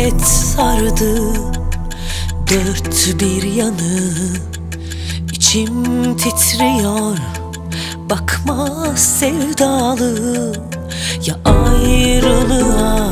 Hasret sardı dört bir yanı, İçim titriyor, bakma sevdalı. Ya ayrılığa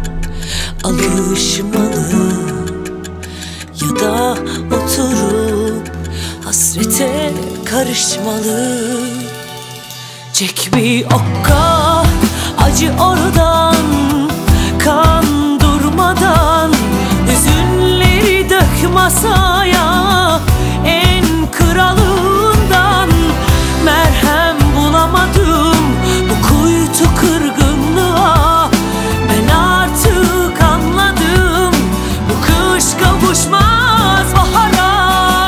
alışmalı, ya da oturup hasrete karışmalı. Çek bir okka, acı oradan, kan durmadan. Hüzünleri dök masaya, en kralından. Merhem bulamadım bu kuytu kırgınlığa. Ben artık anladım, bu kış kavuşmaz bahara.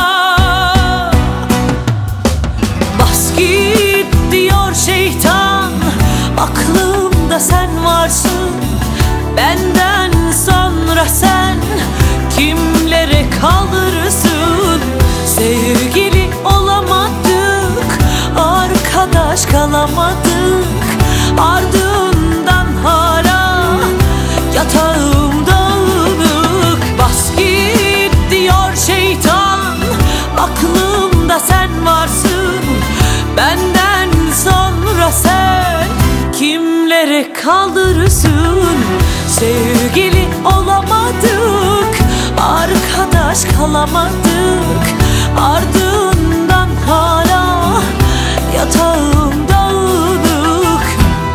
Bas git diyor şeytan, aklımda sen varsın. Benden sonra sen kimlere kaldırırsın? Sevgili olamadık, arkadaş kalamadık. Ardından hala yatağım dağınık. Bas git diyor şeytan, aklımda sen varsın. Benden sonra sen kimlere kaldırırsın? Sevgili olamadık, arkadaş kalamadık. Ardından hala yatağım dağınık.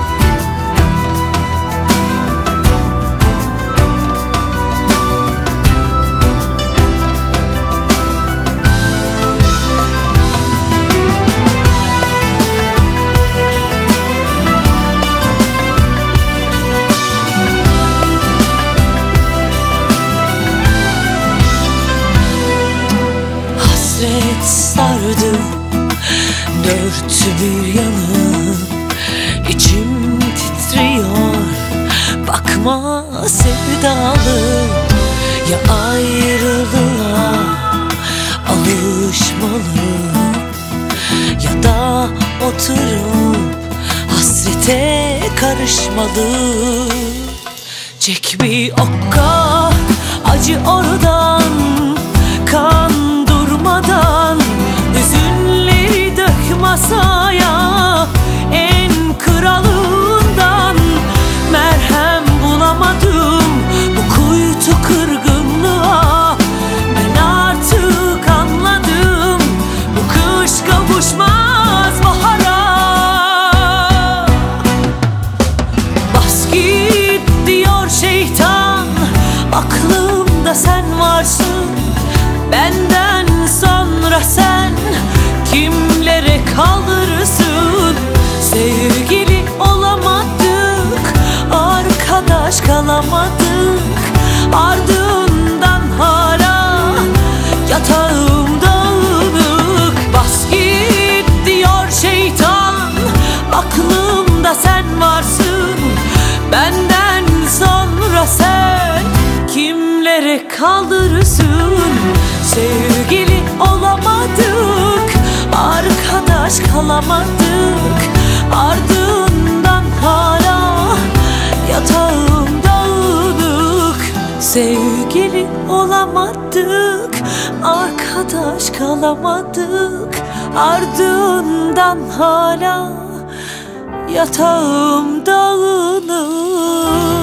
Hasret sardı dört bir yanı, İçim titriyor, bakma sevdalı. Ya ayrılığa alışmalı, ya da oturup hasrete karışmalı. Çek bir okka, acı oradan, kan durmadan. Hüzünleri dök masaya, en kralından. Merhem bulamadım bu kuytu kırgınlığa. Ben artık anladım, bu kış kavuşmaz bahara. Bas git diyor şeytan, aklımda sen varsın. Benden sonra sen kimlere kaldırırsın? Sevgili olamadık, arkadaş kalamadık. Ardından hala yatağım dağınık. Bas git diyor şeytan, aklımda sen varsın. Benden sonra sen kimlere kaldırırsın? Sevgili olamadık, arkadaş kalamadık. Ardından hala yatağım dağınık. Sevgili olamadık, arkadaş kalamadık. Ardından hala yatağım dağınık.